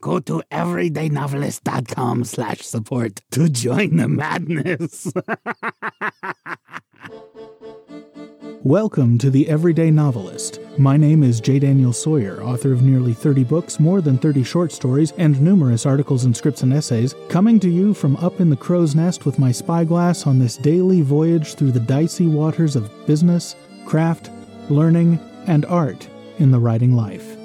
Go to everydaynovelist.com/support to join the madness. Welcome to The Everyday Novelist. My name is J. Daniel Sawyer, author of nearly 30 books, more than 30 short stories, and numerous articles and scripts and essays, coming to you from up in the crow's nest with my spyglass on this daily voyage through the dicey waters of business, craft, learning, and art in the writing life.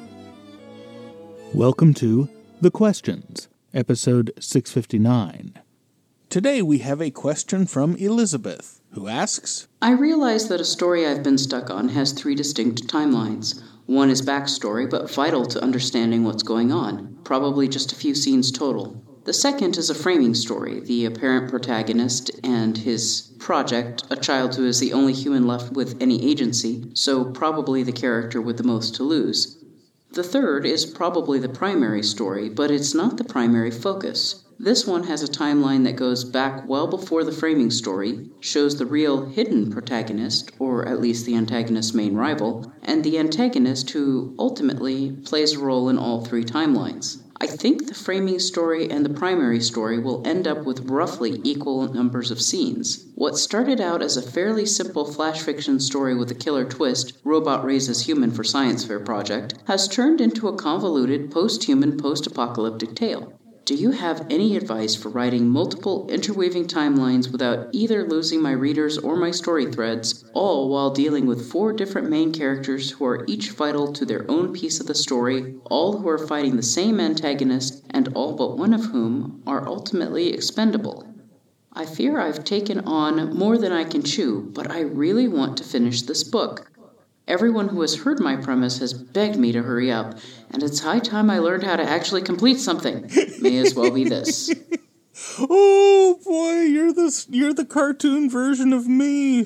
Welcome to The Questions, episode 659. Today we have a question from Elizabeth, who asks, I realize that a story I've been stuck on has 3 distinct timelines. One is backstory, but vital to understanding what's going on, probably just a few scenes total. The second is a framing story, the apparent protagonist and his project, a child who is the only human left with any agency, so probably the character with the most to lose. The third is probably the primary story, but it's not the primary focus. This one has a timeline that goes back well before the framing story, shows the real hidden protagonist, or at least the antagonist's main rival, and the antagonist who ultimately plays a role in all 3 timelines. I think the framing story and the primary story will end up with roughly equal numbers of scenes. What started out as a fairly simple flash fiction story with a killer twist, robot raises human for science fair project, has turned into a convoluted post-human post-apocalyptic tale. Do you have any advice for writing multiple interweaving timelines without either losing my readers or my story threads, all while dealing with 4 different main characters who are each vital to their own piece of the story, all who are fighting the same antagonist, and all but one of whom are ultimately expendable? I fear I've taken on more than I can chew, but I really want to finish this book. Everyone who has heard my premise has begged me to hurry up, and it's high time I learned how to actually complete something. May as well be this. "Oh boy, you're the cartoon version of me."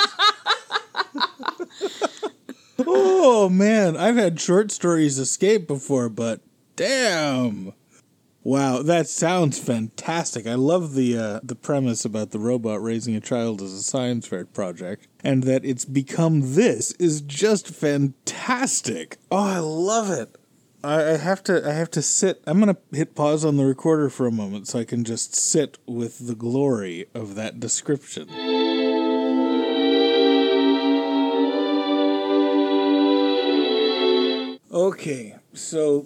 Oh man, I've had short stories escape before, but damn. Wow, that sounds fantastic. I love the premise about the robot raising a child as a science fair project, and that it's become this is just fantastic. Oh, I love it. I have to sit. I'm going to hit pause on the recorder for a moment so I can just sit with the glory of that description. Okay, so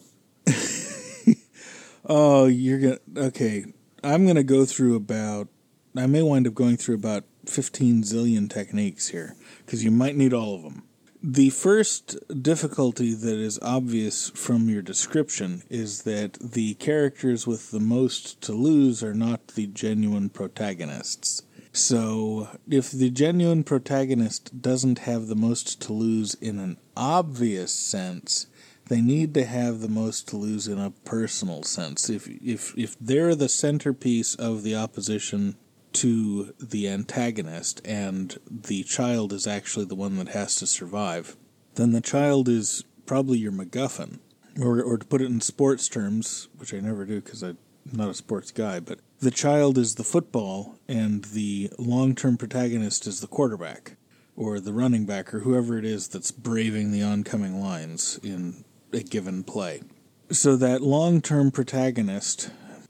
I'm going to go through I may wind up going through about 15 zillion techniques here, because you might need all of them. The first difficulty that is obvious from your description is that the characters with the most to lose are not the genuine protagonists. So, if the genuine protagonist doesn't have the most to lose in an obvious sense, they need to have the most to lose in a personal sense. If they're the centerpiece of the opposition to the antagonist and the child is actually the one that has to survive, then the child is probably your MacGuffin. Or to put it in sports terms, which I never do because I'm not a sports guy, but the child is the football and the long-term protagonist is the quarterback or the running back or whoever it is that's braving the oncoming lines in a given play. So that long-term protagonist,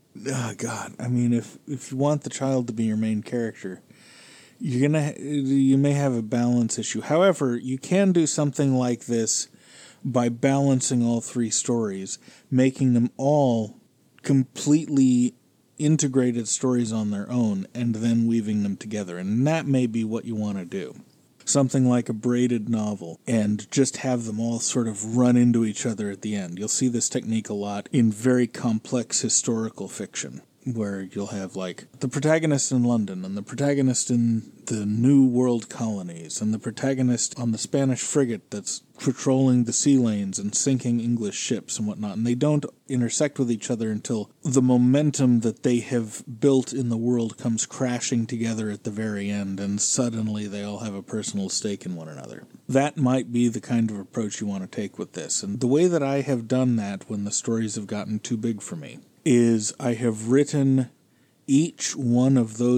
if you want the child to be your main character, you may have a balance issue. However, you can do something like this by balancing all 3 stories, making them all completely integrated stories on their own, and then weaving them together. And that may be what you want to do. Something like a braided novel, and just have them all sort of run into each other at the end. You'll see this technique a lot in very complex historical fiction, where you'll have, like, the protagonist in London, and the protagonist in the New World colonies, and the protagonist on the Spanish frigate that's patrolling the sea lanes and sinking English ships and whatnot, and they don't intersect with each other until the momentum that they have built in the world comes crashing together at the very end, and suddenly they all have a personal stake in one another. That might be the kind of approach you want to take with this, and the way that I have done that when the stories have gotten too big for me is I have written each one of those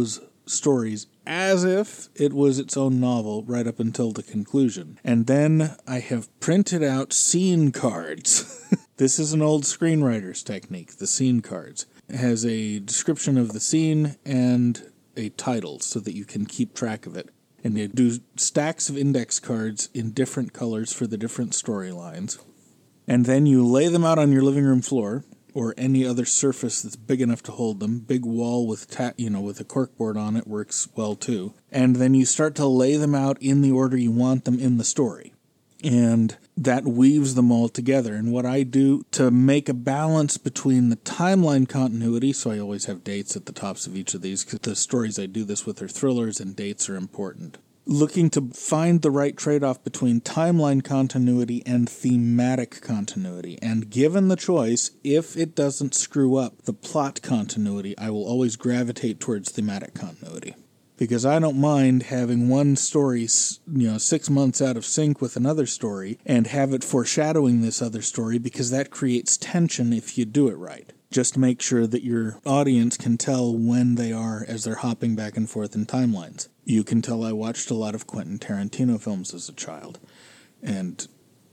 stories as if it was its own novel right up until the conclusion. And then I have printed out scene cards. This is an old screenwriter's technique, the scene cards. It has a description of the scene and a title so that you can keep track of it. And they do stacks of index cards in different colors for the different storylines. And then you lay them out on your living room floor, or any other surface that's big enough to hold them. Big wall with with a corkboard on it works well too. And then you start to lay them out in the order you want them in the story. And that weaves them all together. And what I do to make a balance between the timeline continuity, so I always have dates at the tops of each of these, because the stories I do this with are thrillers and dates are important. Looking to find the right trade-off between timeline continuity and thematic continuity. And given the choice, if it doesn't screw up the plot continuity, I will always gravitate towards thematic continuity. Because I don't mind having one story, 6 months out of sync with another story, and have it foreshadowing this other story, because that creates tension if you do it right. Just make sure that your audience can tell when they are as they're hopping back and forth in timelines. You can tell I watched a lot of Quentin Tarantino films as a child, and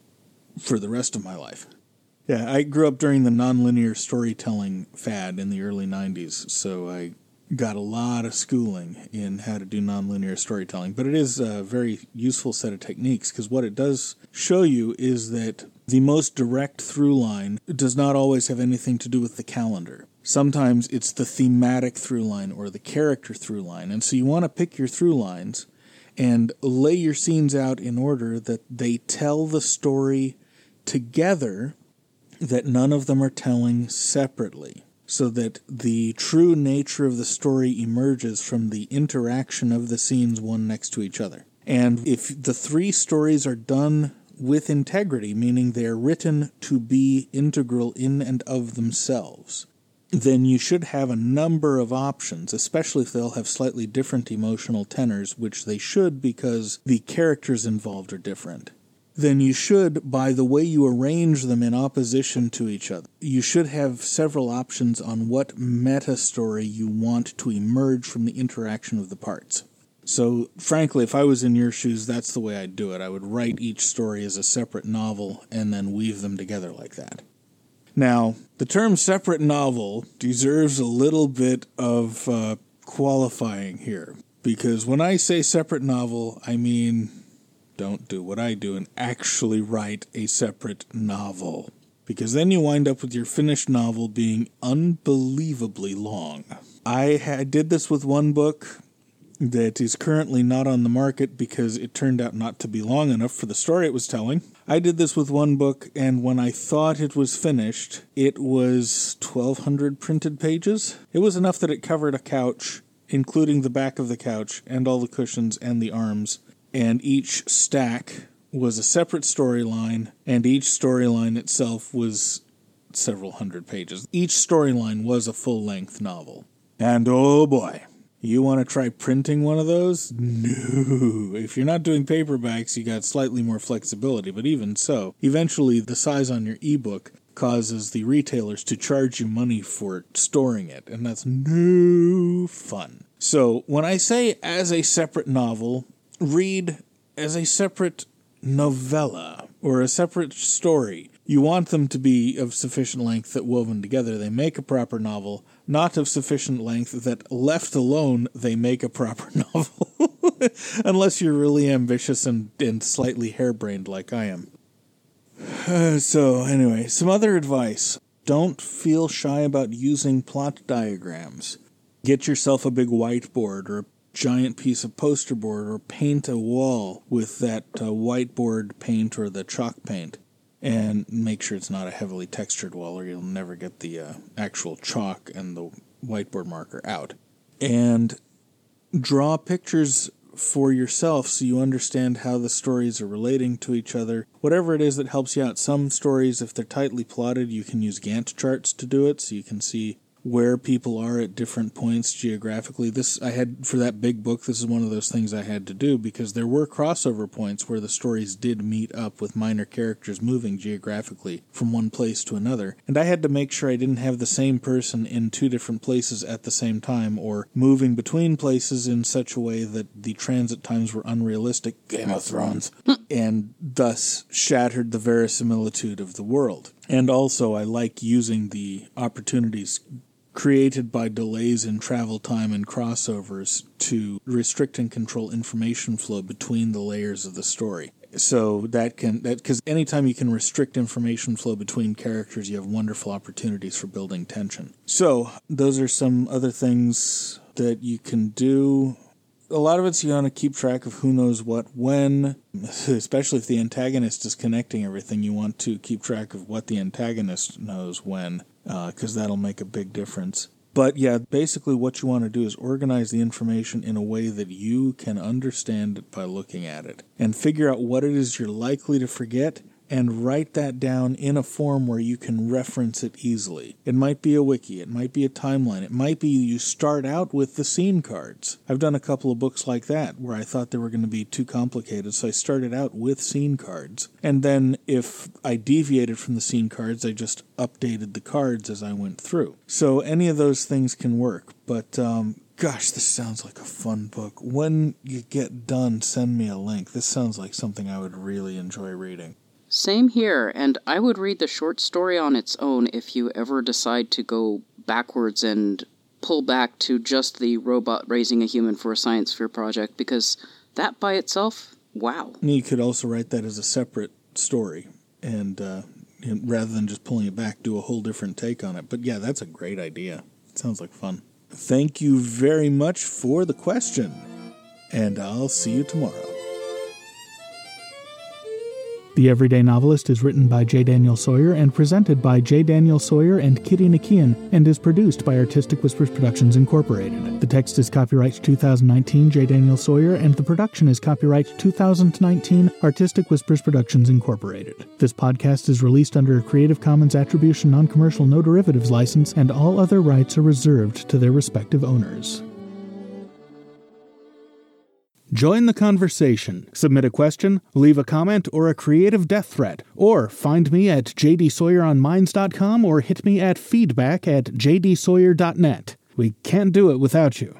for the rest of my life. Yeah, I grew up during the nonlinear storytelling fad in the early 90s, so I got a lot of schooling in how to do nonlinear storytelling. But it is a very useful set of techniques, because what it does show you is that the most direct through line does not always have anything to do with the calendar. Sometimes it's the thematic through line or the character through line. And so you want to pick your through lines and lay your scenes out in order that they tell the story together, that none of them are telling separately, so that the true nature of the story emerges from the interaction of the scenes one next to each other. And if the three stories are done with integrity, meaning they're written to be integral in and of themselves, then you should have a number of options, especially if they'll have slightly different emotional tenors, which they should because the characters involved are different. Then you should, by the way you arrange them in opposition to each other, you should have several options on what meta-story you want to emerge from the interaction of the parts. So, frankly, if I was in your shoes, that's the way I'd do it. I would write each story as a separate novel and then weave them together like that. Now, the term separate novel deserves a little bit of qualifying here, because when I say separate novel, I mean don't do what I do and actually write a separate novel, because then you wind up with your finished novel being unbelievably long. I did this with one book that is currently not on the market because it turned out not to be long enough for the story it was telling. I did this with one book, and when I thought it was finished, it was 1,200 printed pages. It was enough that it covered a couch, including the back of the couch, and all the cushions and the arms, and each stack was a separate storyline, and each storyline itself was several hundred pages. Each storyline was a full-length novel. And oh boy, you want to try printing one of those? No. If you're not doing paperbacks, you got slightly more flexibility, but even so, eventually the size on your ebook causes the retailers to charge you money for storing it, and that's no fun. So when I say as a separate novel, read as a separate novella or a separate story. You want them to be of sufficient length that woven together they make a proper novel, not of sufficient length that left alone they make a proper novel. Unless you're really ambitious and slightly harebrained like I am. So anyway, some other advice. Don't feel shy about using plot diagrams. Get yourself a big whiteboard or a giant piece of poster board, or paint a wall with that whiteboard paint or the chalk paint. And make sure it's not a heavily textured wall, or you'll never get the actual chalk and the whiteboard marker out. And draw pictures for yourself so you understand how the stories are relating to each other. Whatever it is that helps you out. Some stories, if they're tightly plotted, you can use Gantt charts to do it, so you can see where people are at different points geographically. For that big book, this is one of those things I had to do because there were crossover points where the stories did meet up with minor characters moving geographically from one place to another. And I had to make sure I didn't have the same person in two different places at the same time or moving between places in such a way that the transit times were unrealistic, Game of Thrones, and thus shattered the verisimilitude of the world. And also, I like using the opportunities created by delays in travel time and crossovers to restrict and control information flow between the layers of the story. So because anytime you can restrict information flow between characters, you have wonderful opportunities for building tension. So those are some other things that you can do. A lot of it's you want to keep track of who knows what when, especially if the antagonist is connecting everything. You want to keep track of what the antagonist knows when, because that'll make a big difference. But yeah, basically what you want to do is organize the information in a way that you can understand it by looking at it, and figure out what it is you're likely to forget, and write that down in a form where you can reference it easily. It might be a wiki, it might be a timeline, it might be you start out with the scene cards. I've done a couple of books like that where I thought they were going to be too complicated, so I started out with scene cards. And then if I deviated from the scene cards, I just updated the cards as I went through. So any of those things can work, but gosh, this sounds like a fun book. When you get done, send me a link. This sounds like something I would really enjoy reading. Same here, and I would read the short story on its own if you ever decide to go backwards and pull back to just the robot raising a human for a science fair project, because that by itself, wow. You could also write that as a separate story, and rather than just pulling it back, do a whole different take on it. But yeah, that's a great idea. It sounds like fun. Thank you very much for the question, and I'll see you tomorrow. The Everyday Novelist is written by J. Daniel Sawyer and presented by J. Daniel Sawyer and Kitty Nakian, and is produced by Artistic Whispers Productions Incorporated. The text is copyright 2019 J. Daniel Sawyer, and the production is copyright 2019 Artistic Whispers Productions Incorporated. This podcast is released under a Creative Commons Attribution Non-Commercial No Derivatives license, and all other rights are reserved to their respective owners. Join the conversation. Submit a question, leave a comment, or a creative death threat. Or find me at jdsawyeronminds.com or hit me at feedback@jdsawyer.net. We can't do it without you.